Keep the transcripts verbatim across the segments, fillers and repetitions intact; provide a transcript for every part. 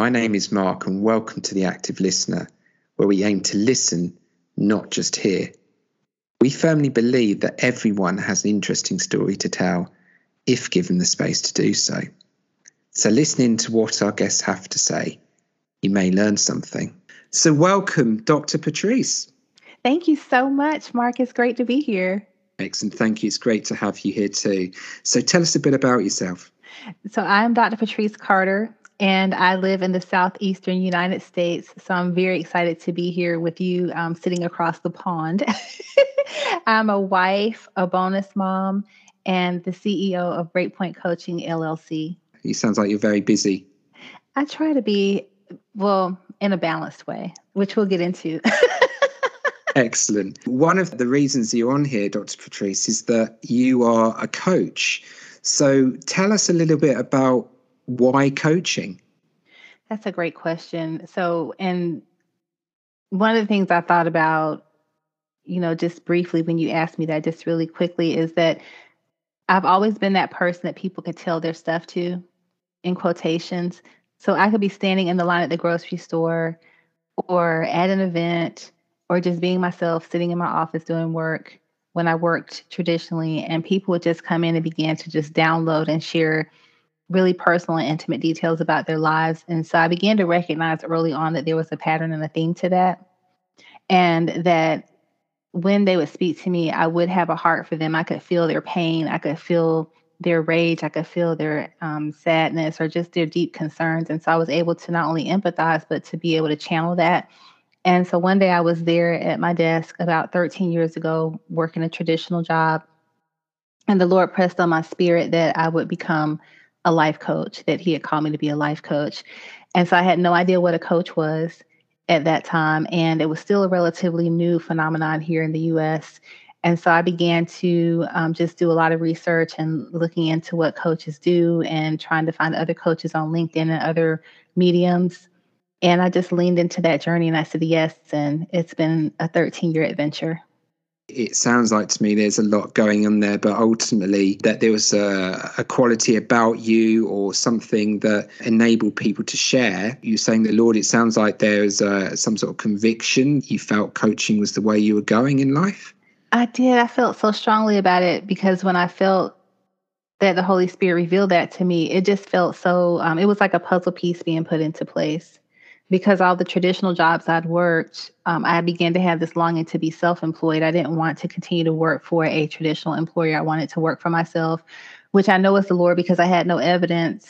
My name is Mark, and welcome to The Active Listener, where we aim to listen, not just hear. We firmly believe that everyone has an interesting story to tell, if given the space to do so. So listen in to what our guests have to say. You may learn something. So welcome, Doctor Patrice. Thank you so much, Mark. It's great to be here. Excellent. Thank you. It's great to have you here too. So tell us a bit about yourself. So I'm Doctor Patrice Carter, and I live in the southeastern United States. So I'm very excited to be here with you, um, sitting across the pond. I'm a wife, a bonus mom, and the C E O of Breakpoint Coaching, L L C. You sounds like you're very busy. I try to be, well, in a balanced way, which we'll get into. Excellent. One of the reasons you're on here, Doctor Patrice, is that you are a coach. So tell us a little bit about why coaching. That's a great question. So, and one of the things I thought about, you know, just briefly when you asked me that, just really quickly, is that I've always been that person that people could tell their stuff to, in quotations. So I could be standing in the line at the grocery store or at an event or just being myself, sitting in my office doing work when I worked traditionally, and people would just come in and begin to just download and share really personal and intimate details about their lives. And so I began to recognize early on that there was a pattern and a theme to that, and that when they would speak to me, I would have a heart for them. I could feel their pain. I could feel their rage. I could feel their um, sadness or just their deep concerns. And so I was able to not only empathize, but to be able to channel that. And so one day I was there at my desk about thirteen years ago, working a traditional job. And the Lord pressed on my spirit that I would become a life coach, that He had called me to be a life coach. And so I had no idea what a coach was at that time. And it was still a relatively new phenomenon here in the U S. And so I began to um, just do a lot of research and looking into what coaches do and trying to find other coaches on LinkedIn and other mediums. And I just leaned into that journey and I said yes. And it's been a thirteen-year adventure. It sounds like to me there's a lot going on there, but ultimately that there was a, a quality about you or something that enabled people to share. You're saying the Lord, it sounds like there's uh, some sort of conviction. You felt coaching was the way you were going in life. I did. I felt so strongly about it because when I felt that the Holy Spirit revealed that to me, it just felt so, um, it was like a puzzle piece being put into place. Because all the traditional jobs I'd worked, um, I began to have this longing to be self-employed. I didn't want to continue to work for a traditional employer. I wanted to work for myself, which I know is the Lord because I had no evidence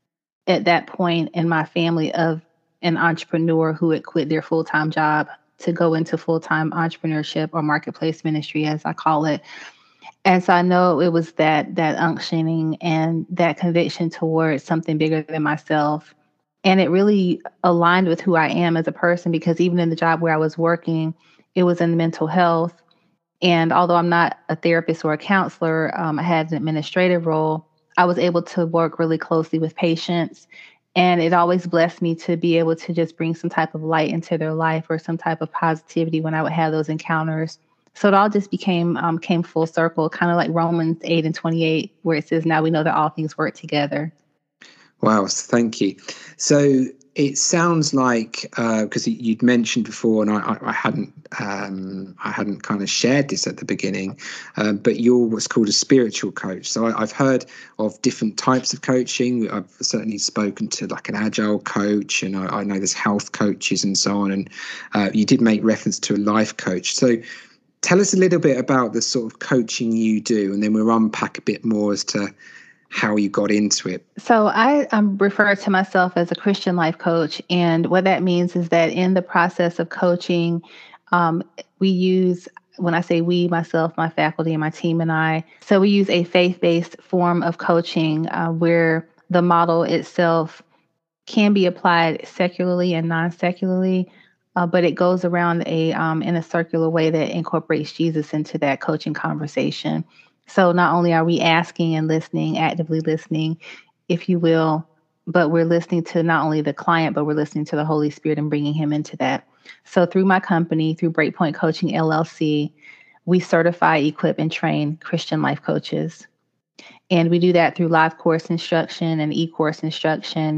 at that point in my family of an entrepreneur who had quit their full-time job to go into full-time entrepreneurship or marketplace ministry, as I call it. And so I know it was that that unctioning and that conviction towards something bigger than myself. And it really aligned with who I am as a person because even in the job where I was working, it was in mental health. And although I'm not a therapist or a counselor, um, I had an administrative role. I was able to work really closely with patients. And it always blessed me to be able to just bring some type of light into their life or some type of positivity when I would have those encounters. So it all just became um, came full circle, kind of like Romans eight and twenty-eight, where it says, now we know that all things work together. Wow, thank you. So it sounds like because uh, you'd mentioned before, and I, I hadn't, um, I hadn't kind of shared this at the beginning, uh, but you're what's called a spiritual coach. So I, I've heard of different types of coaching. I've certainly spoken to like an agile coach, and I, I know there's health coaches and so on. And uh, you did make reference to a life coach. So tell us a little bit about the sort of coaching you do, and then we'll unpack a bit more as to how you got into it. So I um, refer to myself as a Christian life coach. And what that means is that in the process of coaching, um, we use, when I say we, myself, my faculty, and my team and I, so we use a faith-based form of coaching uh, where the model itself can be applied secularly and non-secularly, uh, but it goes around a um, in a circular way that incorporates Jesus into that coaching conversation. So not only are we asking and listening, actively listening, if you will, but we're listening to not only the client, but we're listening to the Holy Spirit and bringing Him into that. So through my company, through Breakpoint Coaching, L L C, we certify, equip, and train Christian life coaches. And we do that through live course instruction and e-course instruction.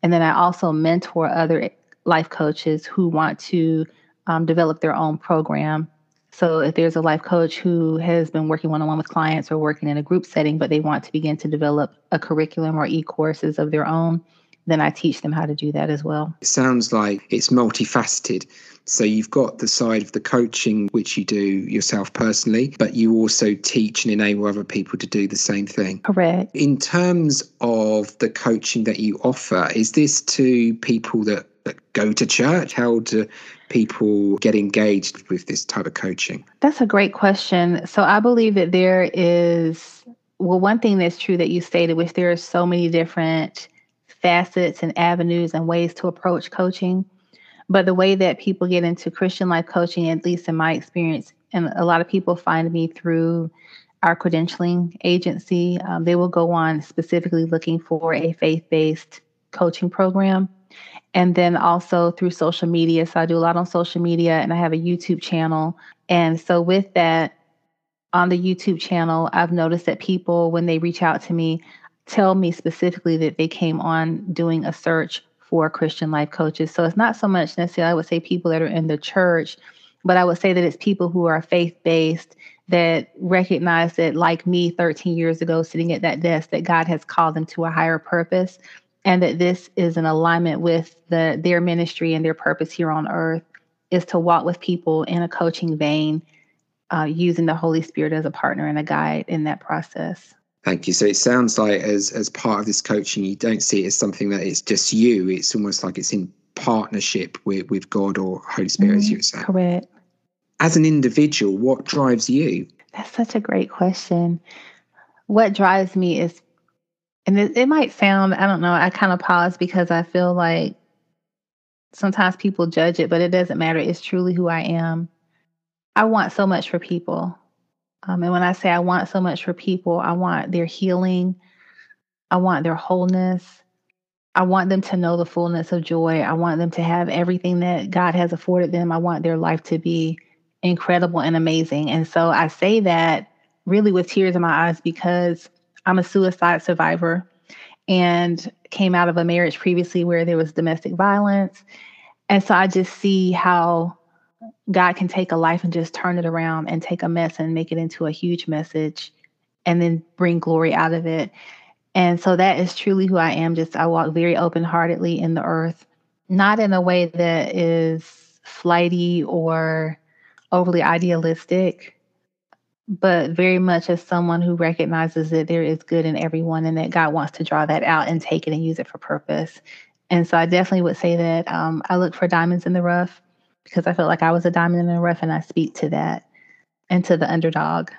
And then I also mentor other life coaches who want to um, develop their own program. So if there's a life coach who has been working one-on-one with clients or working in a group setting, but they want to begin to develop a curriculum or e-courses of their own, then I teach them how to do that as well. It sounds like it's multifaceted. So you've got the side of the coaching, which you do yourself personally, but you also teach and enable other people to do the same thing. Correct. In terms of the coaching that you offer, is this to people that, that go to church? How do people get engaged with this type of coaching? That's a great question. So I believe that there is, well, one thing that's true that you stated, which there are so many different facets and avenues and ways to approach coaching. But the way that people get into Christian life coaching, at least in my experience, and a lot of people find me through our credentialing agency, um, they will go on specifically looking for a faith-based coaching program. And then also through social media. So I do a lot on social media and I have a YouTube channel. And so with that, on the YouTube channel, I've noticed that people, when they reach out to me, tell me specifically that they came on doing a search for Christian life coaches. So it's not so much necessarily, I would say, people that are in the church, but I would say that it's people who are faith-based that recognize that, like me thirteen years ago, sitting at that desk, that God has called them to a higher purpose, and that this is in alignment with the their ministry and their purpose here on earth is to walk with people in a coaching vein, uh, using the Holy Spirit as a partner and a guide in that process. Thank you. So it sounds like as as part of this coaching, you don't see it as something that it's just you. It's almost like it's in partnership with, with God or Holy Spirit, mm-hmm. as you were saying. Correct. As an individual, what drives you? That's such a great question. What drives me is, and it, it might sound, I don't know, I kind of pause because I feel like sometimes people judge it, but it doesn't matter. It's truly who I am. I want so much for people. Um, and when I say I want so much for people, I want their healing. I want their wholeness. I want them to know the fullness of joy. I want them to have everything that God has afforded them. I want their life to be incredible and amazing. And so I say that really with tears in my eyes because I'm a suicide survivor and came out of a marriage previously where there was domestic violence. And so I just see how God can take a life and just turn it around and take a mess and make it into a huge message and then bring glory out of it. And so that is truly who I am. Just I walk very open-heartedly in the earth, not in a way that is flighty or overly idealistic, but very much as someone who recognizes that there is good in everyone and that God wants to draw that out and take it and use it for purpose. And so I definitely would say that um, I look for diamonds in the rough because I felt like I was a diamond in the rough, and I speak to that and to the underdog.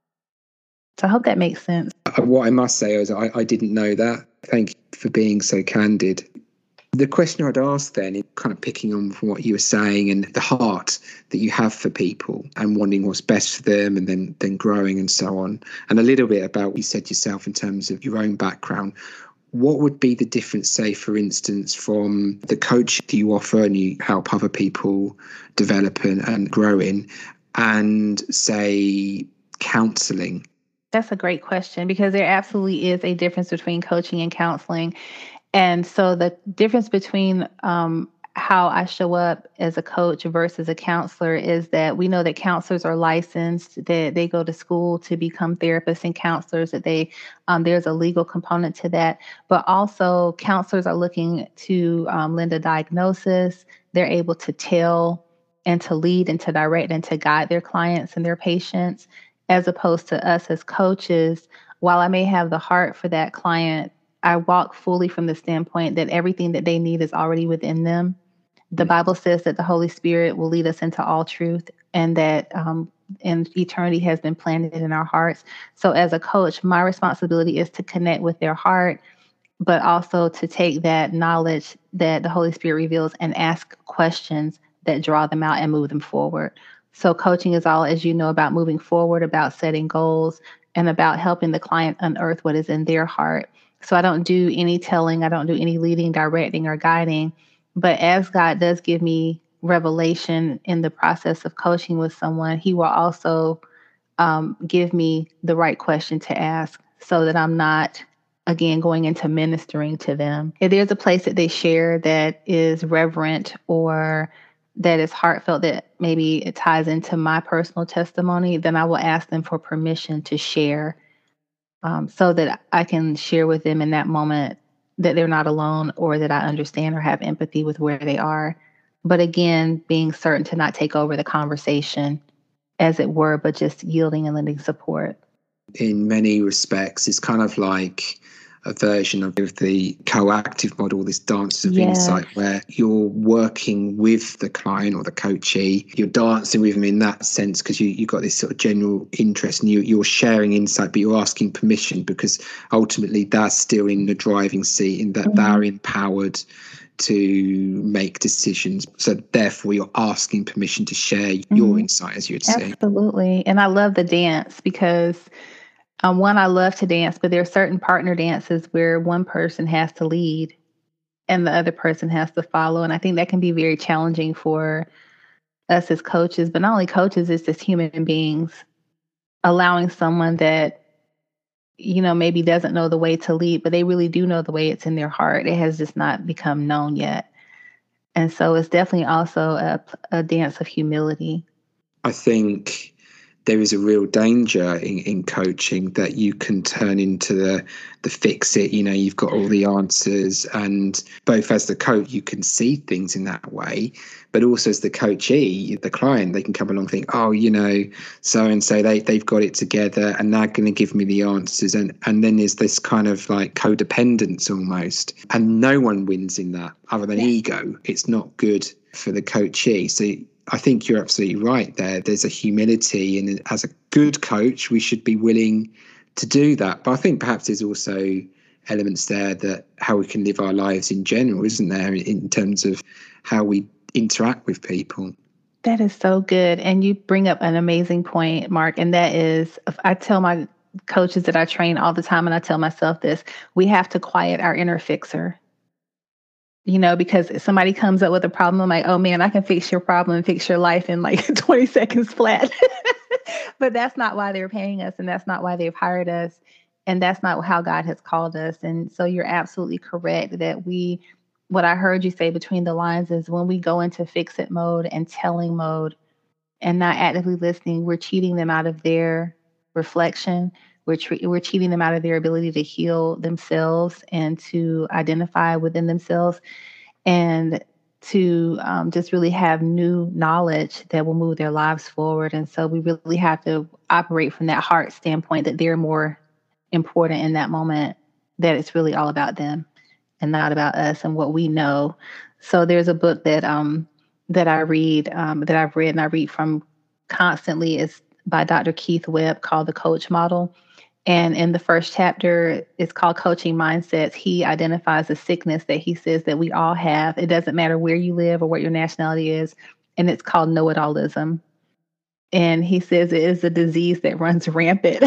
So I hope that makes sense. What I must say is I, I didn't know that. Thank you for being so candid. The question I'd ask then is kind of picking on from what you were saying and the heart that you have for people and wanting what's best for them and then, then growing and so on. And a little bit about what you said yourself in terms of your own background. What would be the difference, say, for instance, from the coach that you offer and you help other people develop and, and grow in and, say, counselling? That's a great question because there absolutely is a difference between coaching and counseling. And so the difference between um, how I show up as a coach versus a counselor is that we know that counselors are licensed, that they go to school to become therapists and counselors, that they um, there's a legal component to that. But also counselors are looking to um, lend a diagnosis. They're able to tell and to lead and to direct and to guide their clients and their patients, as opposed to us as coaches. While I may have the heart for that client, I walk fully from the standpoint that everything that they need is already within them. The Bible says that the Holy Spirit will lead us into all truth and that um, and eternity has been planted in our hearts. So as a coach, my responsibility is to connect with their heart, but also to take that knowledge that the Holy Spirit reveals and ask questions that draw them out and move them forward. So coaching is all, as you know, about moving forward, about setting goals, and about helping the client unearth what is in their heart. So I don't do any telling, I don't do any leading, directing, or guiding. But as God does give me revelation in the process of coaching with someone, He will also um, give me the right question to ask so that I'm not again, going into ministering to them. If there's a place that they share that is reverent or that is heartfelt, that maybe it ties into my personal testimony, then I will ask them for permission to share, um, so that I can share with them in that moment that they're not alone, or that I understand or have empathy with where they are. But again, being certain to not take over the conversation, as it were, but just yielding and lending support. In many respects, it's kind of like a version of the coactive model, this Dancers of Yes. Insight, where you're working with the client or the coachee, you're dancing with them in that sense, because you, you've got this sort of general interest and you, you're sharing insight, but you're asking permission, because ultimately they're still in the driving seat, in that mm-hmm. they're empowered to make decisions. So therefore you're asking permission to share mm-hmm. your insight, as you would say. Absolutely. And I love the dance because Um, one, I love to dance, but there are certain partner dances where one person has to lead and the other person has to follow. And I think that can be very challenging for us as coaches, but not only coaches, it's just human beings, allowing someone that, you know, maybe doesn't know the way to lead, but they really do know the way. It's in their heart. It has just not become known yet. And so it's definitely also a, a dance of humility. I think there is a real danger in, in coaching that you can turn into the the fix it, you know, you've got all the answers, and both as the coach you can see things in that way, but also as the coachee, the client, they can come along and think, oh, you know, so and so they, they've got it together and they're going to give me the answers, and and then there's this kind of like codependence almost, and no one wins in that other than yeah. ego. It's not good for the coachee. So I think you're absolutely right there. There's a humility, and as a good coach, we should be willing to do that. But I think perhaps there's also elements there that how we can live our lives in general, isn't there, in terms of how we interact with people. That is so good. And you bring up an amazing point, Mark. And that is, I tell my coaches that I train all the time, and I tell myself this, we have to quiet our inner fixer. You know, because if somebody comes up with a problem, I'm like, oh man, I can fix your problem and fix your life in like twenty seconds flat. But that's not why they're paying us, and that's not why they've hired us, and that's not how God has called us. And so you're absolutely correct that we, what I heard you say between the lines is when we go into fix it mode and telling mode and not actively listening, we're cheating them out of their reflection. We're, tre- we're cheating them out of their ability to heal themselves and to identify within themselves and to um, just really have new knowledge that will move their lives forward. And so we really have to operate from that heart standpoint, that they're more important in that moment, that it's really all about them and not about us and what we know. So there's a book that um, that I read, um, that I've read and I read from constantly. It's by Doctor Keith Webb, called The Coach Model. And in the first chapter, it's called Coaching Mindsets. He identifies a sickness that he says that we all have. It doesn't matter where you live or what your nationality is. And it's called know-it-allism. And he says it is a disease that runs rampant.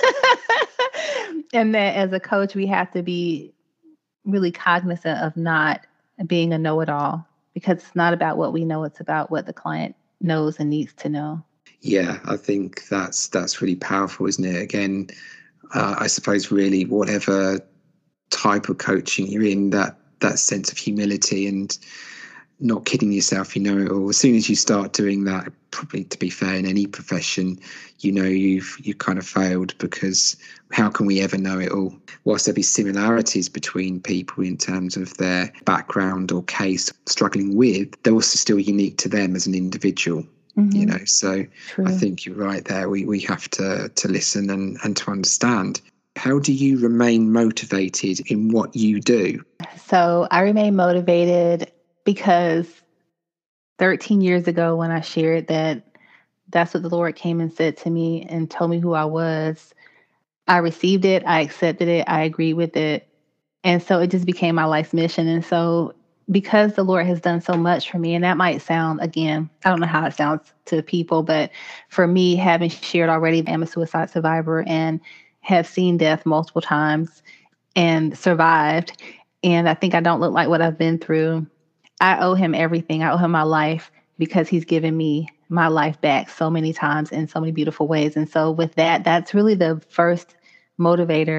And that as a coach, we have to be really cognizant of not being a know-it-all, because it's not about what we know. It's about what the client knows and needs to know. Yeah, I think that's that's really powerful, isn't it? Again, uh, I suppose really whatever type of coaching you're in, that that sense of humility and not kidding yourself, you know it all. As soon as you start doing that, probably to be fair in any profession, you know you've you kind of failed, because how can we ever know it all? Whilst there be similarities between people in terms of their background or case struggling with, they're also still unique to them as an individual. Mm-hmm. You know, so True. I think you're right there. We we have to to listen and, and to understand. How do you remain motivated in what you do? So I remain motivated because thirteen years ago, when I shared that that's what the Lord came and said to me and told me who I was, I received it, I accepted it, I agreed with it. And so it just became my life's mission. And so because the Lord has done so much for me, and that might sound, again, I don't know how it sounds to people, but for me, having shared already, I'm a suicide survivor and have seen death multiple times and survived. And I think I don't look like what I've been through. I owe him everything. I owe him my life, because he's given me my life back so many times in so many beautiful ways. And so with that, that's really the first motivator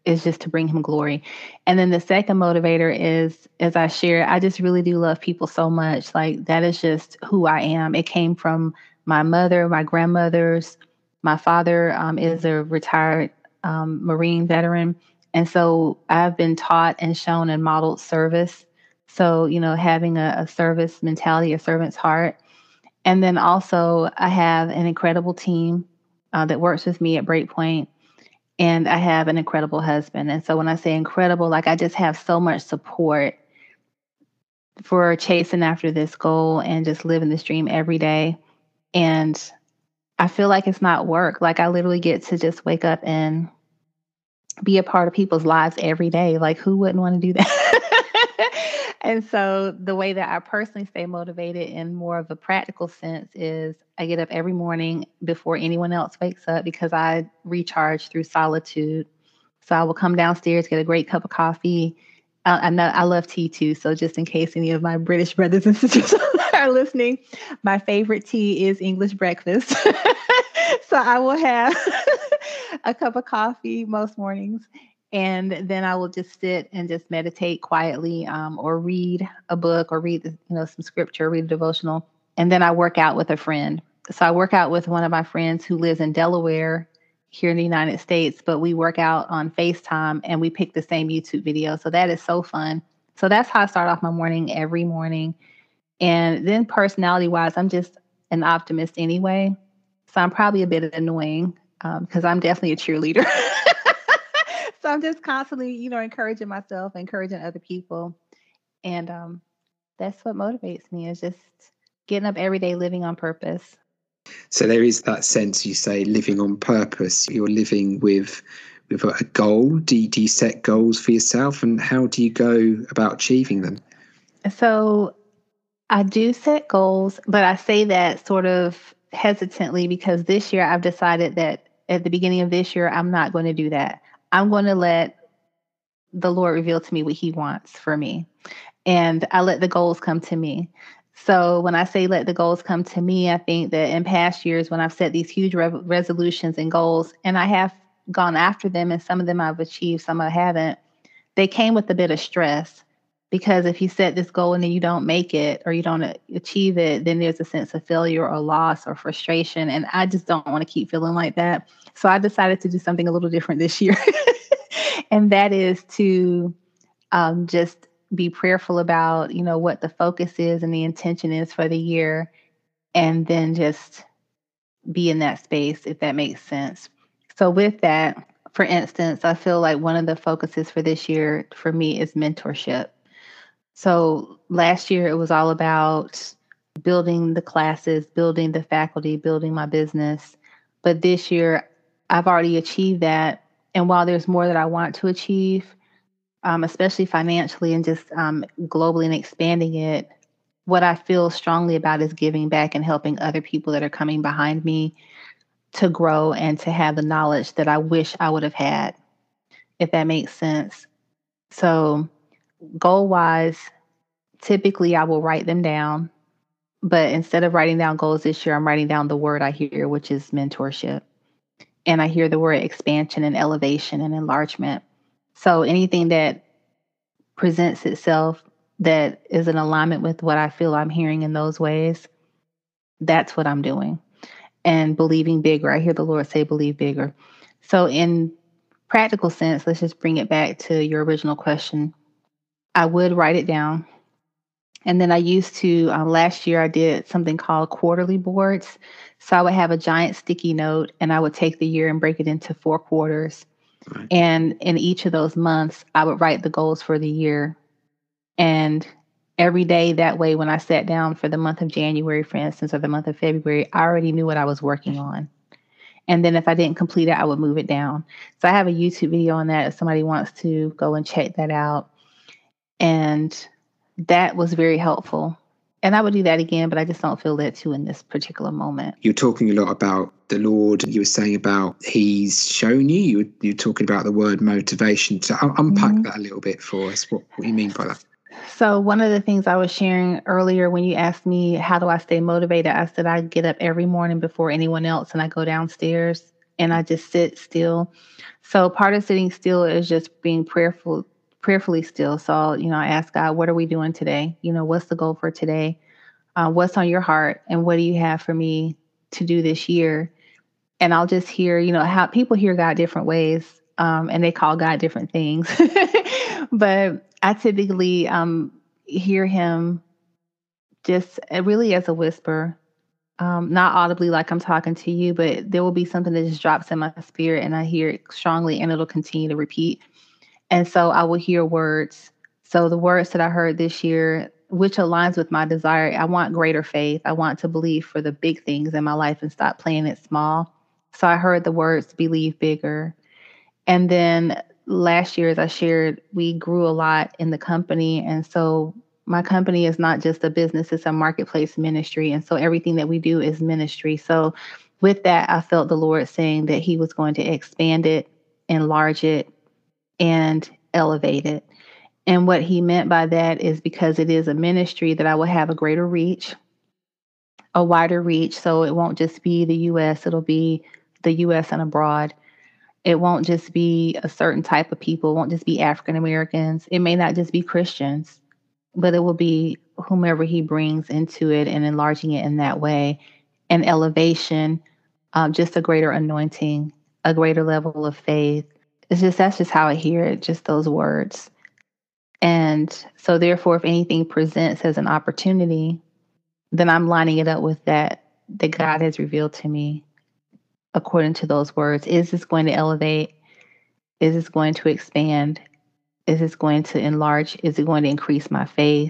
is just to bring him glory. And then the second motivator is, as I share, I just really do love people so much. Like that is just who I am. It came from my mother, my grandmothers. My father um, is a retired um, Marine veteran. And so I've been taught and shown and modeled service. So, you know, having a, a service mentality, a servant's heart. And then also, I have an incredible team uh, that works with me at Breakpoint, and I have an incredible husband. And so, when I say incredible, like I just have so much support for chasing after this goal and just living this dream every day. And I feel like it's not work. Like I literally get to just wake up and be a part of people's lives every day. Like who wouldn't want to do that? And so the way that I personally stay motivated in more of a practical sense is I get up every morning before anyone else wakes up because I recharge through solitude. So I will come downstairs, get a great cup of coffee. Uh, I know I love tea too. So just in case any of my British brothers and sisters are listening, my favorite tea is English breakfast. So I will have a cup of coffee most mornings. And then I will just sit and just meditate quietly, um, or read a book or read, you know, some scripture, read a devotional. And then I work out with a friend. So I work out with one of my friends who lives in Delaware here in the United States, but we work out on FaceTime and we pick the same YouTube video. So that is so fun. So that's how I start off my morning every morning. And then personality wise, I'm just an optimist anyway. So I'm probably a bit annoying because um, I'm definitely a cheerleader. So I'm just constantly, you know, encouraging myself, encouraging other people. And um, that's what motivates me is just getting up every day, living on purpose. So there is that sense, you say, living on purpose. You're living with with a goal. Do you, do you set goals for yourself, and how do you go about achieving them? So I do set goals, but I say that sort of hesitantly because this year I've decided that at the beginning of this year, I'm not going to do that. I'm going to let the Lord reveal to me what he wants for me. And I let the goals come to me. So when I say let the goals come to me, I think that in past years when I've set these huge re- resolutions and goals, and I have gone after them, and some of them I've achieved, some I haven't, they came with a bit of stress. Because if you set this goal and then you don't make it or you don't achieve it, then there's a sense of failure or loss or frustration. And I just don't want to keep feeling like that. So I decided to do something a little different this year. And that is to um, just be prayerful about, you know, what the focus is and the intention is for the year. And then just be in that space, if that makes sense. So with that, for instance, I feel like one of the focuses for this year for me is mentorship. So last year it was all about building the classes, building the faculty, building my business. But this year I've already achieved that. And while there's more that I want to achieve, um, especially financially and just um, globally and expanding it, what I feel strongly about is giving back and helping other people that are coming behind me to grow and to have the knowledge that I wish I would have had, if that makes sense. So goal wise, typically I will write them down. But instead of writing down goals this year, I'm writing down the word I hear, which is mentorship. And I hear the word expansion and elevation and enlargement. So anything that presents itself that is in alignment with what I feel I'm hearing in those ways, that's what I'm doing. And believing bigger. I hear the Lord say, believe bigger. So in practical sense, let's just bring it back to your original question. I would write it down. And then I used to, um, last year, I did something called quarterly boards. So I would have a giant sticky note and I would take the year and break it into four quarters. Right. And in each of those months, I would write the goals for the year. And every day that way, when I sat down for the month of January, for instance, or the month of February, I already knew what I was working on. And then if I didn't complete it, I would move it down. So I have a YouTube video on that if somebody wants to go and check that out. And that was very helpful. And I would do that again, but I just don't feel led to in this particular moment. You're talking a lot about the Lord. You were saying about he's shown you. you you're talking about the word motivation. So unpack mm-hmm. that a little bit for us. What, what do you mean by that? So one of the things I was sharing earlier when you asked me, how do I stay motivated? I said I get up every morning before anyone else and I go downstairs. and I just sit still. So part of sitting still is just being prayerful, prayerfully still. So, you know, I ask God, what are we doing today? You know, what's the goal for today? Uh, what's on your heart? And what do you have for me to do this year? And I'll just hear, you know, how people hear God different ways, um, and they call God different things. But I typically um, hear him just uh, really as a whisper, um, not audibly like I'm talking to you, but there will be something that just drops in my spirit and I hear it strongly and it'll continue to repeat. And so I will hear words. So the words that I heard this year, which aligns with my desire, I want greater faith. I want to believe for the big things in my life and stop playing it small. So I heard the words believe bigger. And then last year, as I shared, we grew a lot in the company. And so my company is not just a business, it's a marketplace ministry. And so everything that we do is ministry. So with that, I felt the Lord saying that he was going to expand it, enlarge it, and elevate it. And what he meant by that is because it is a ministry that I will have a greater reach, a wider reach. So it won't just be the U S, it'll be the U S and abroad. It won't just be a certain type of people, it won't just be African Americans. It may not just be Christians, but it will be whomever he brings into it and enlarging it in that way. And elevation, um, just a greater anointing, a greater level of faith. It's just, that's just how I hear it, just those words. And so therefore, if anything presents as an opportunity, then I'm lining it up with that, that God has revealed to me according to those words. Is this going to elevate? Is this going to expand? Is this going to enlarge? Is it going to increase my faith?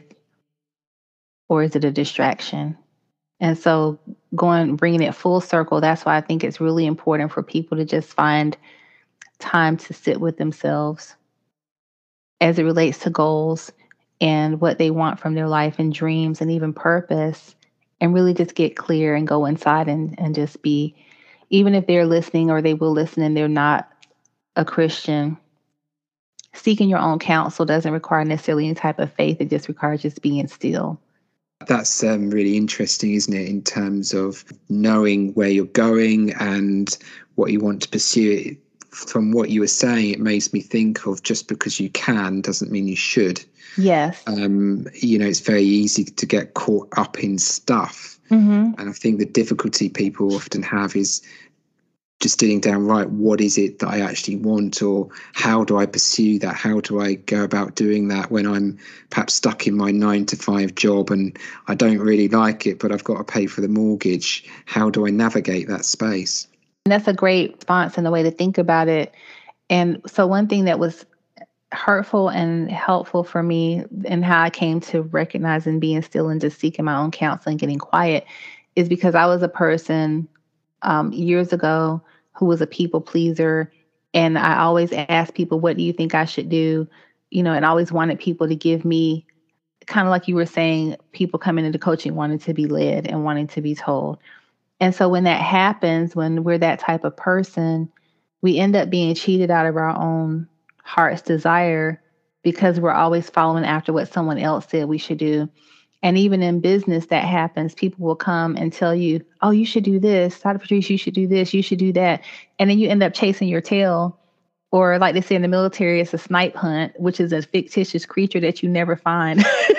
Or is it a distraction? And so going, bringing it full circle, that's why I think it's really important for people to just find time to sit with themselves as it relates to goals and what they want from their life and dreams and even purpose, and really just get clear and go inside and, and just be, even if they're listening or they will listen and they're not a Christian, seeking your own counsel doesn't require necessarily any type of faith. It just requires just being still. That's um, really interesting, isn't it, in terms of knowing where you're going and what you want to pursue. From what you were saying, it makes me think of just because you can doesn't mean you should. Yes. Um, you know, it's very easy to get caught up in stuff. Mm-hmm. And I think the difficulty people often have is just sitting down, right, what is it that I actually want, or how do I pursue that? How do I go about doing that when I'm perhaps stuck in my nine to five job and I don't really like it, but I've got to pay for the mortgage? How do I navigate that space? And that's a great response and the way to think about it. And so one thing that was hurtful and helpful for me and how I came to recognizing being still and just seeking my own counsel and getting quiet is because I was a person um, years ago who was a people pleaser. And I always asked people, what do you think I should do? You know, and I always wanted people to give me, kind of like you were saying, people coming into coaching wanting to be led and wanting to be told. And so when that happens, when we're that type of person, we end up being cheated out of our own heart's desire because we're always following after what someone else said we should do. And even in business, that happens. People will come and tell you, oh, you should do this. Doctor Patrice, you should do this. You should do that. And then you end up chasing your tail. Or like they say in the military, it's a snipe hunt, which is a fictitious creature that you never find.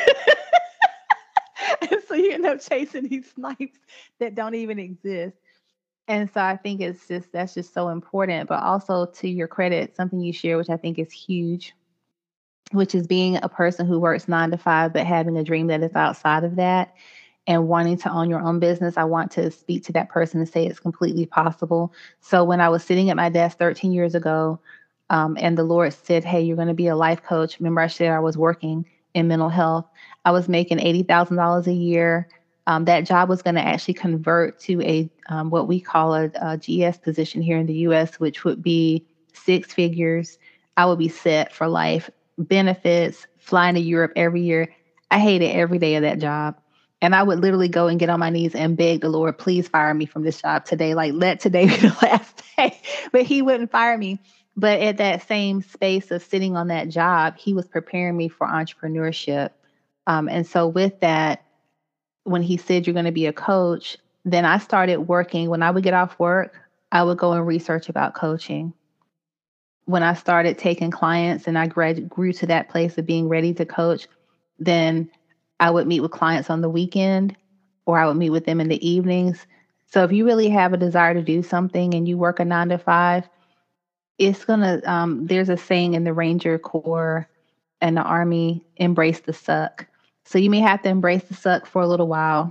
And so you end up chasing these snipes that don't even exist. And so I think it's just, that's just so important. But also, to your credit, something you share, which I think is huge, which is being a person who works nine to five, but having a dream that is outside of that and wanting to own your own business. I want to speak to that person and say it's completely possible. So when I was sitting at my desk thirteen years ago, um, and the Lord said, hey, you're going to be a life coach. Remember, I said I was working in mental health. I was making eighty thousand dollars a year. Um, that job was going to actually convert to a um, what we call a, a G S position here in the U S, which would be six figures. I would be set for life, benefits, flying to Europe every year. I hated every day of that job. And I would literally go and get on my knees and beg the Lord, please fire me from this job today. Like, let today be the last day. But he wouldn't fire me. But at that same space of sitting on that job, he was preparing me for entrepreneurship. Um, and so with that, when he said you're going to be a coach, then I started working. When I would get off work, I would go and research about coaching. When I started taking clients and I grad- grew to that place of being ready to coach, then I would meet with clients on the weekend or I would meet with them in the evenings. So if you really have a desire to do something and you work a nine to five, it's gonna um, there's a saying in the Ranger Corps and the Army, embrace the suck. So you may have to embrace the suck for a little while.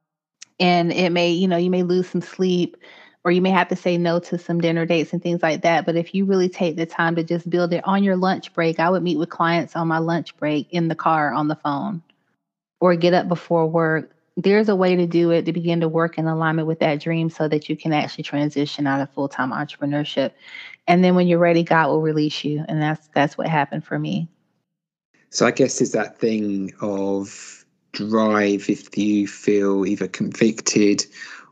And it may, you know, you may lose some sleep or you may have to say no to some dinner dates and things like that. But if you really take the time to just build it on your lunch break, I would meet with clients on my lunch break in the car on the phone or get up before work. There's a way to do it to begin to work in alignment with that dream so that you can actually transition out of full-time entrepreneurship. And then when you're ready, God will release you. And that's that's what happened for me. So I guess it's that thing of drive if you feel either convicted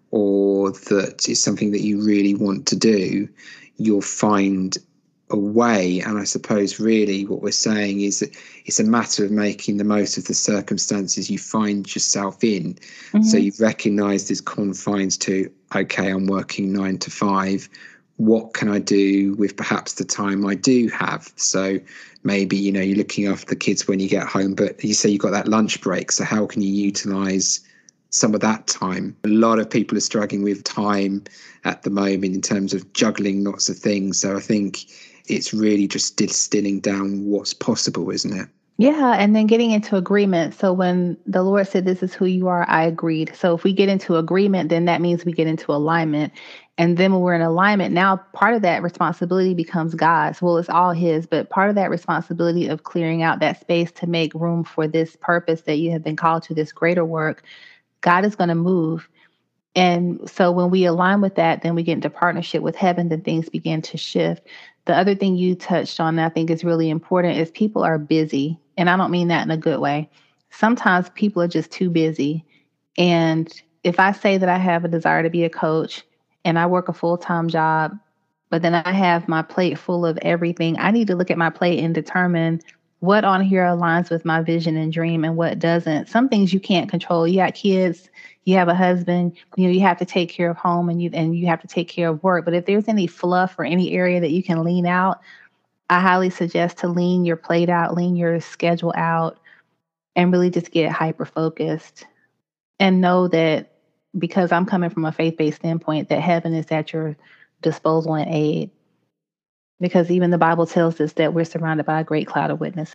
or that it's something that you really want to do, you'll find a way. And I suppose really what we're saying is that it's a matter of making the most of the circumstances you find yourself in. Mm-hmm. So you've recognized there's confines to, okay, I'm working nine to five. What can I do with perhaps the time I do have? So maybe, you know, you're looking after the kids when you get home, but you say you've got that lunch break. So how can you utilize some of that time? A lot of people are struggling with time at the moment in terms of juggling lots of things. So I think it's really just distilling down what's possible, isn't it? Yeah, and then getting into agreement. So when the Lord said, this is who you are, I agreed. So if we get into agreement, then that means we get into alignment. And then when we're in alignment, now part of that responsibility becomes God's. Well, it's all His, but part of that responsibility of clearing out that space to make room for this purpose that you have been called to, this greater work, God is going to move. And so when we align with that, then we get into partnership with heaven, then things begin to shift. The other thing you touched on that I think is really important is people are busy. And I don't mean that in a good way. Sometimes people are just too busy. And if I say that I have a desire to be a coach and I work a full-time job, but then I have my plate full of everything, I need to look at my plate and determine what on here aligns with my vision and dream and what doesn't. Some things you can't control. You got kids, you have a husband, you know, you have to take care of home and you and you have to take care of work. But if there's any fluff or any area that you can lean out, I highly suggest to lean your plate out, lean your schedule out, and really just get hyper focused. And know that because I'm coming from a faith-based standpoint, that heaven is at your disposal and aid. Because even the Bible tells us that we're surrounded by a great cloud of witnesses.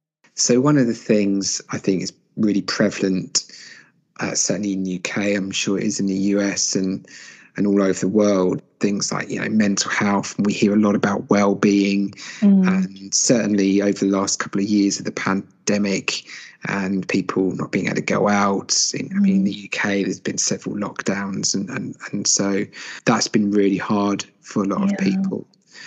So one of the things I think is really prevalent, uh, certainly in the U K, I'm sure it is in the U S and and all over the world, things like, you know, mental health. And we hear a lot about well-being. Mm. And certainly over the last couple of years of the pandemic and people not being able to go out. In, mm. I mean, in the U K, there's been several lockdowns. And, and, and so that's been really hard for a lot yeah. of people.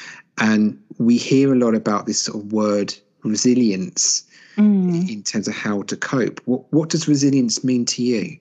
And we hear a lot about this sort of word resilience mm. in terms of how to cope. What, what does resilience mean to you?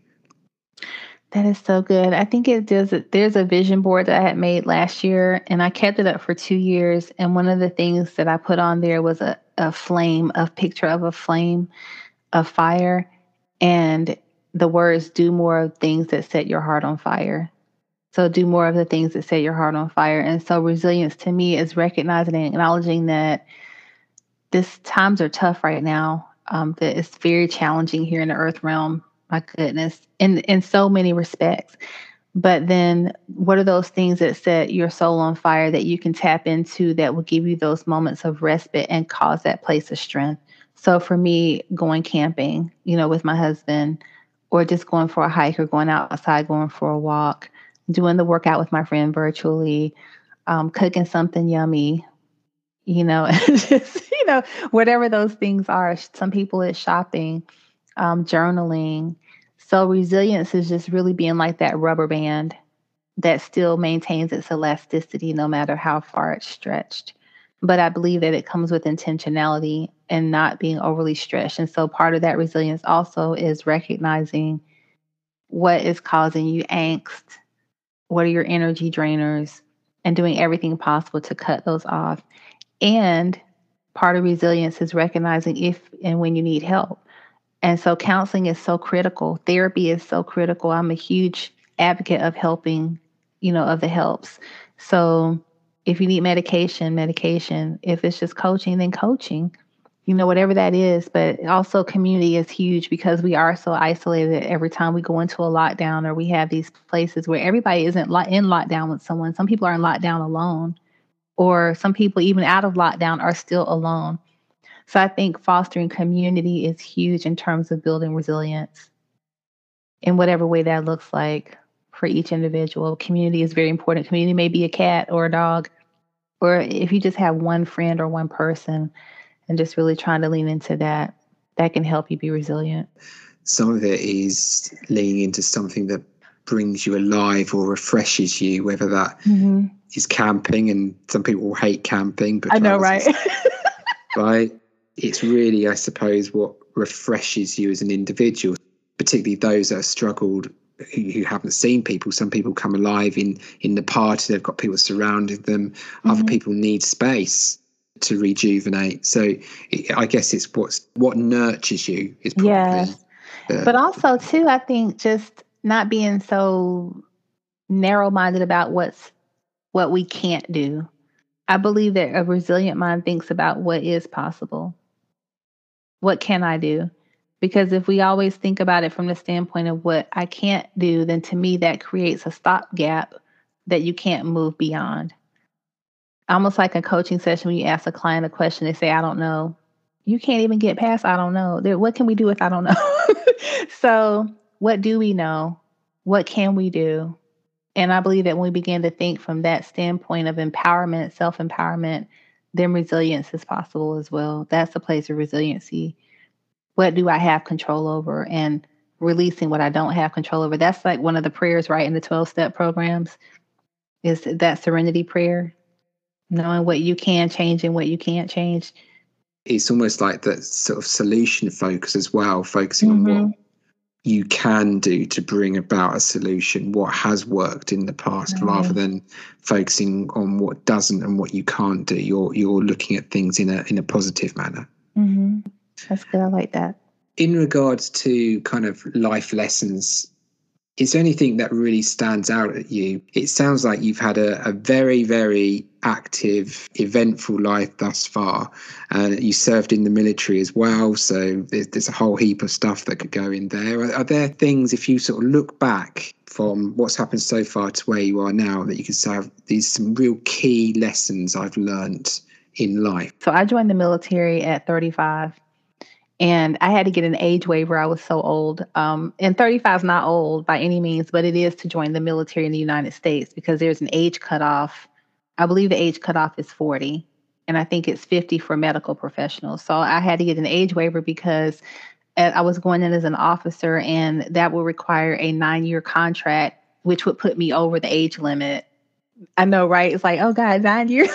That is so good. I think it does. There's a vision board that I had made last year and I kept it up for two years. And one of the things that I put on there was a, a flame, a picture of a flame of fire. And the words, do more of things that set your heart on fire. So do more of the things that set your heart on fire. And so resilience to me is recognizing and acknowledging that this times are tough right now. Um, that it's very challenging here in the earth realm. My goodness, in in so many respects. But then what are those things that set your soul on fire that you can tap into that will give you those moments of respite and cause that place of strength? So for me, going camping, you know, with my husband, or just going for a hike or going outside, going for a walk, doing the workout with my friend virtually, um, cooking something yummy, you know, just, you know, whatever those things are. Some people it's shopping, um, journaling. So resilience is just really being like that rubber band that still maintains its elasticity no matter how far it's stretched. But I believe that it comes with intentionality and not being overly stretched. And so part of that resilience also is recognizing what is causing you angst, what are your energy drainers, and doing everything possible to cut those off. And part of resilience is recognizing if and when you need help. And so counseling is so critical. Therapy is so critical. I'm a huge advocate of helping, you know, of the helps. So if you need medication, medication. If it's just coaching, then coaching, you know, whatever that is. But also community is huge because we are so isolated every time we go into a lockdown or we have these places where everybody isn't lo- in lockdown with someone. Some people are in lockdown alone, or some people even out of lockdown are still alone. So I think fostering community is huge in terms of building resilience in whatever way that looks like for each individual. Community is very important. Community may be a cat or a dog, or if you just have one friend or one person and just really trying to lean into that, that can help you be resilient. Some of it is leaning into something that brings you alive or refreshes you, whether that mm-hmm. is camping, and some people hate camping, but I know, right? Right. It's really, I suppose, what refreshes you as an individual, particularly those that have struggled, who, who haven't seen people. Some people come alive in, in the party, they've got people surrounding them. Mm-hmm. Other people need space to rejuvenate. So it, I guess it's what's what nurtures you is probably. Yes. The, but also too, I think just not being so narrow-minded about what's what we can't do. I believe that a resilient mind thinks about what is possible. What can I do? Because if we always think about it from the standpoint of what I can't do, then to me that creates a stopgap that you can't move beyond. Almost like a coaching session when you ask a client a question, they say, I don't know. You can't even get past, I don't know. What can we do if I don't know? So what do we know? What can we do? And I believe that when we begin to think from that standpoint of empowerment, self-empowerment, then resilience is possible as well. That's the place of resiliency. What do I have control over? And releasing what I don't have control over. That's like one of the prayers, right, in the twelve-step programs, is that serenity prayer, knowing what you can change and what you can't change. It's almost like that sort of solution focus as well, focusing mm-hmm. on what you can do to bring about a solution, what has worked in the past, mm-hmm. rather than focusing on what doesn't and what you can't do. You're you're looking at things in a in a positive manner. Mm-hmm. That's good. I like that. In regards to kind of life lessons, is there anything that really stands out at you? It sounds like you've had a, a very, very active, eventful life thus far. And you served in the military as well. So there's, there's a whole heap of stuff that could go in there. Are, are there things, if you sort of look back from what's happened so far to where you are now, that you could say, these some real key lessons I've learned in life? So I joined the military at thirty-five. And I had to get an age waiver. I was so old. Um, and thirty-five is not old by any means, but it is to join the military in the United States because there's an age cutoff. I believe the age cutoff is forty, and I think it's fifty for medical professionals. So I had to get an age waiver because I was going in as an officer, and that would require a nine-year contract, which would put me over the age limit. I know, right? It's like, oh God, nine years.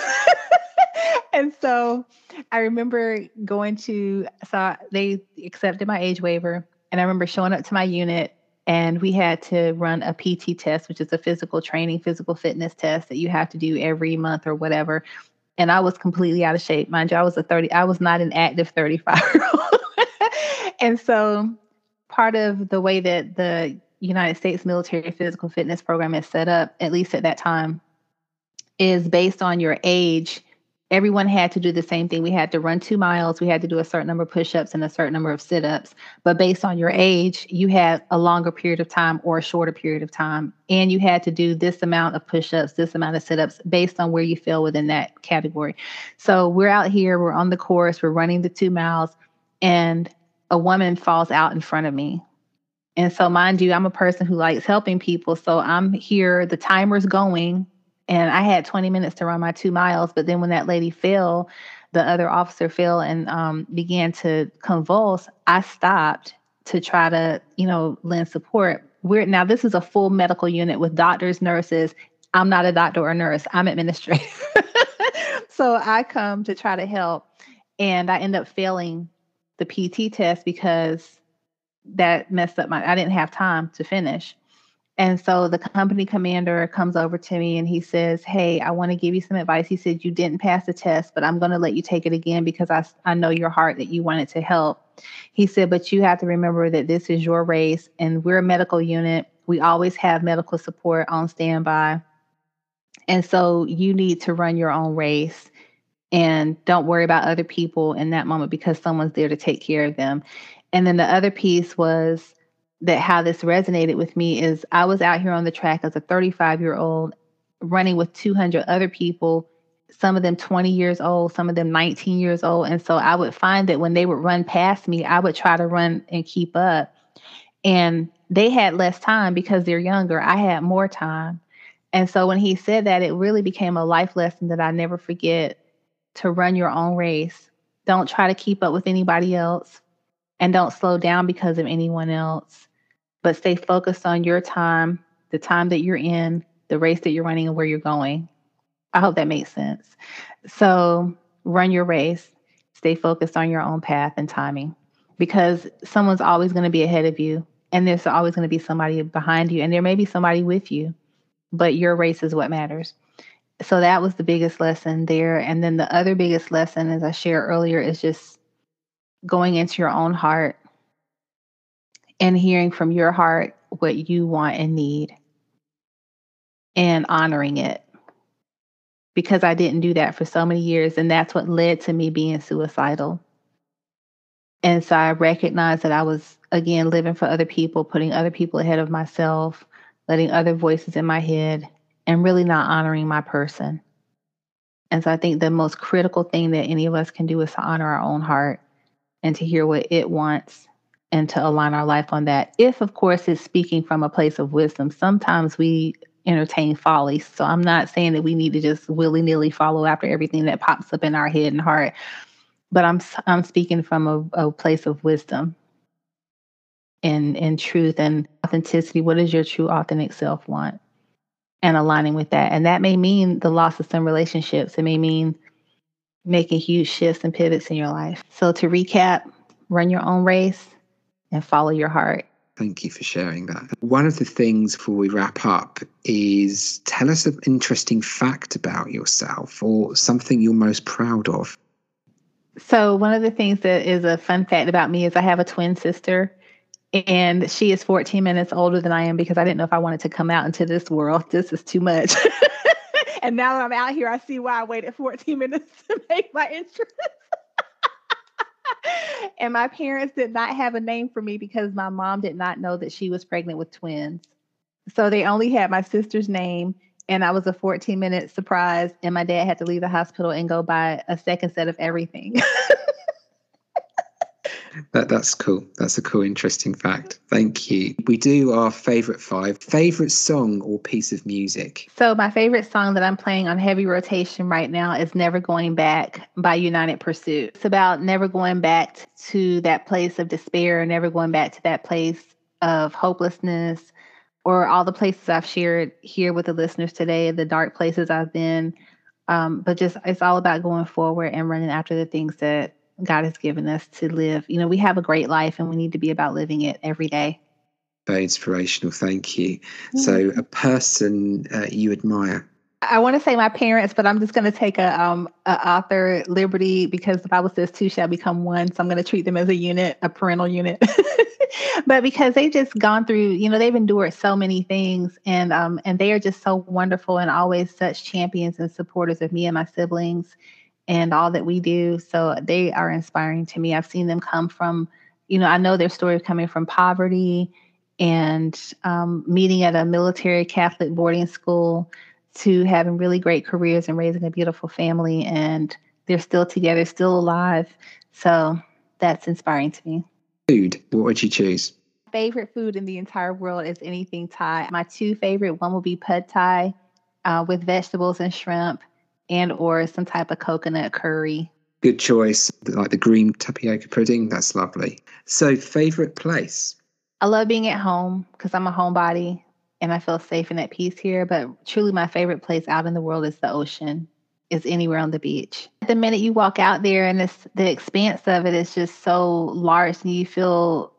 And so I remember going to, so they accepted my age waiver. And I remember showing up to my unit, and we had to run a P T test, which is a physical training, physical fitness test that you have to do every month or whatever. And I was completely out of shape. Mind you, I was a thirty, I was not an active thirty-five year old. And so part of the way that the United States military physical fitness program is set up, at least at that time, is based on your age. Everyone had to do the same thing. We had to run two miles. We had to do a certain number of push-ups and a certain number of sit-ups. But based on your age, you had a longer period of time or a shorter period of time. And you had to do this amount of push-ups, this amount of sit-ups based on where you fell within that category. So we're out here, we're on the course, we're running the two miles, and a woman falls out in front of me. And so mind you, I'm a person who likes helping people. So I'm here, the timer's going. And I had twenty minutes to run my two miles. But then when that lady fell, the other officer fell and um, began to convulse, I stopped to try to, you know, lend support. We're now, this is a full medical unit with doctors, nurses. I'm not a doctor or nurse. I'm administrative. So I come to try to help. And I end up failing the P T test because that messed up my, I didn't have time to finish. And so the company commander comes over to me and he says, hey, I want to give you some advice. He said, you didn't pass the test, but I'm going to let you take it again because I, I know your heart that you wanted to help. He said, but you have to remember that this is your race and we're a medical unit. We always have medical support on standby. And so you need to run your own race and don't worry about other people in that moment because someone's there to take care of them. And then the other piece was that how this resonated with me is I was out here on the track as a thirty-five year old running with two hundred other people, some of them twenty years old, some of them nineteen years old. And so I would find that when they would run past me, I would try to run and keep up. And they had less time because they're younger. I had more time. And so when he said that, it really became a life lesson that I never forget, to run your own race. Don't try to keep up with anybody else and don't slow down because of anyone else, but stay focused on your time, the time that you're in, the race that you're running, and where you're going. I hope that makes sense. So run your race, stay focused on your own path and timing because someone's always going to be ahead of you and there's always going to be somebody behind you and there may be somebody with you, but your race is what matters. So that was the biggest lesson there. And then the other biggest lesson, as I shared earlier, is just going into your own heart and hearing from your heart what you want and need and honoring it. Because I didn't do that for so many years. And that's what led to me being suicidal. And so I recognized that I was, again, living for other people, putting other people ahead of myself, letting other voices in my head, and really not honoring my person. And so I think the most critical thing that any of us can do is to honor our own heart and to hear what it wants and to align our life on that. If, of course, it's speaking from a place of wisdom. Sometimes we entertain folly. So I'm not saying that we need to just willy-nilly follow after everything that pops up in our head and heart, but I'm I'm speaking from a, a place of wisdom and, and truth and authenticity. What does your true authentic self want? And aligning with that. And that may mean the loss of some relationships. It may mean making huge shifts and pivots in your life. So to recap, run your own race and follow your heart. Thank you for sharing that. One of the things before we wrap up is tell us an interesting fact about yourself or something you're most proud of. So one of the things that is a fun fact about me is I have a twin sister and she is fourteen minutes older than I am because I didn't know if I wanted to come out into this world. This is too much. And now that I'm out here, I see why I waited fourteen minutes to make my entrance. And my parents did not have a name for me because my mom did not know that she was pregnant with twins. So they only had my sister's name, and I was a fourteen minute surprise, and my dad had to leave the hospital and go buy a second set of everything. That that's cool. That's a cool, interesting fact. Thank you. We do our favorite five. Favorite song or piece of music? So my favorite song that I'm playing on heavy rotation right now is Never Going Back by United Pursuit. It's about never going back to that place of despair, never going back to that place of hopelessness, or all the places I've shared here with the listeners today, the dark places I've been. Um, but just it's all about going forward and running after the things that God has given us to live. You know, we have a great life and we need to be about living it every day. Very inspirational. Thank you. Mm-hmm. So a person uh, you admire? I want to say my parents, but I'm just going to take a, um, a author liberty because the Bible says two shall become one. So I'm going to treat them as a unit, a parental unit. But because they've just gone through, you know, they've endured so many things and um, and they are just so wonderful and always such champions and supporters of me and my siblings and all that we do. So they are inspiring to me. I've seen them come from, you know, I know their story of coming from poverty and um, meeting at a military Catholic boarding school to having really great careers and raising a beautiful family. And they're still together, still alive. So that's inspiring to me. Food, what would you choose? Favorite food in the entire world is anything Thai. My two favorite, one will be pad Thai uh, with vegetables and shrimp and or some type of coconut curry. Good choice. Like the green tapioca pudding. That's lovely. So favorite place? I love being at home because I'm a homebody and I feel safe and at peace here. But truly my favorite place out in the world is the ocean, is anywhere on the beach. The minute you walk out there and it's, the expanse of it is just so large and you feel,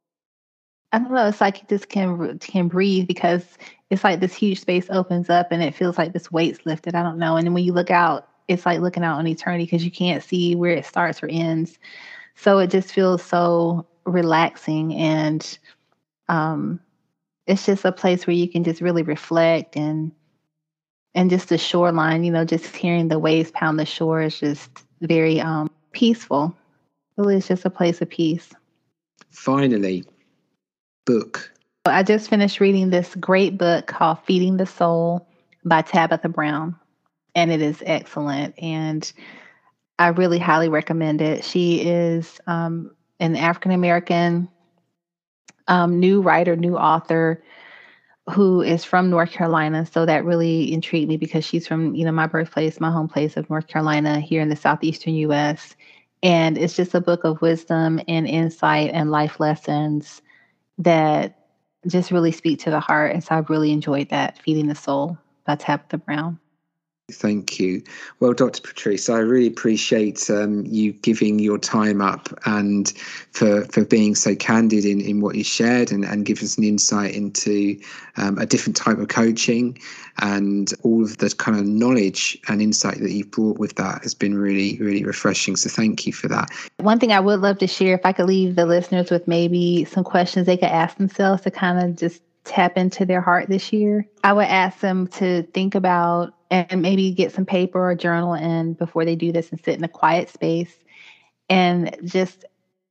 I don't know, it's like you just can, can breathe because it's like this huge space opens up and it feels like this weight's lifted. I don't know. And then when you look out, it's like looking out on eternity because you can't see where it starts or ends. So it just feels so relaxing and um, it's just a place where you can just really reflect and and just the shoreline, you know, just hearing the waves pound the shore is just very um, peaceful. Really, it's just a place of peace. Finally, book. I just finished reading this great book called Feeding the Soul by Tabitha Brown, and it is excellent. And I really highly recommend it. She is um, an African American um, new writer, new author who is from North Carolina. So that really intrigued me because she's from, you know, my birthplace, my home place of North Carolina here in the southeastern U S. And it's just a book of wisdom and insight and life lessons that just really speak to the heart. And so I've really enjoyed that, Feeding the Soul by Tabitha Brown. Thank you. Well, Doctor Patrice, I really appreciate um, you giving your time up and for for being so candid in, in what you shared and, and give us an insight into um, a different type of coaching, and all of the kind of knowledge and insight that you've brought with that has been really, really refreshing. So thank you for that. One thing I would love to share, if I could leave the listeners with maybe some questions they could ask themselves to kind of just tap into their heart this year, I would ask them to think about and maybe get some paper or journal in before they do this and sit in a quiet space and just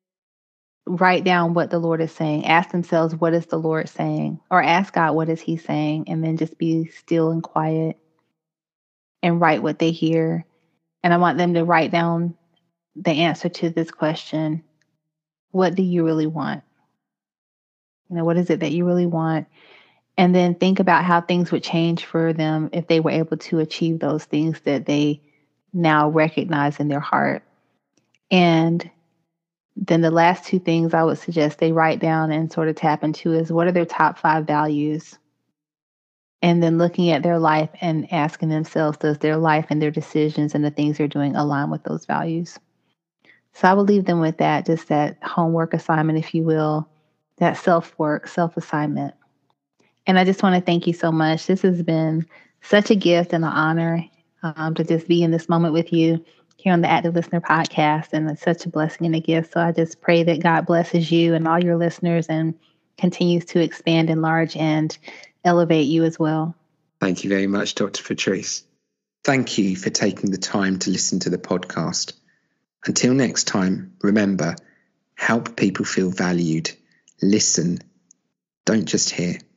write down what the Lord is saying. Ask themselves, what is the Lord saying? Or ask God, what is he saying? And then just be still and quiet and write what they hear. And I want them to write down the answer to this question. What do you really want? You know, what is it that you really want? And then think about how things would change for them if they were able to achieve those things that they now recognize in their heart. And then the last two things I would suggest they write down and sort of tap into is, what are their top five values? And then looking at their life and asking themselves, does their life and their decisions and the things they're doing align with those values? So I will leave them with that, just that homework assignment, if you will, that self-work, self-assignment. And I just want to thank you so much. This has been such a gift and an honor um, to just be in this moment with you here on the Active Listener podcast. And it's such a blessing and a gift. So I just pray that God blesses you and all your listeners and continues to expand, enlarge, and elevate you as well. Thank you very much, Doctor Patrice. Thank you for taking the time to listen to the podcast. Until next time, remember, help people feel valued. Listen, don't just hear.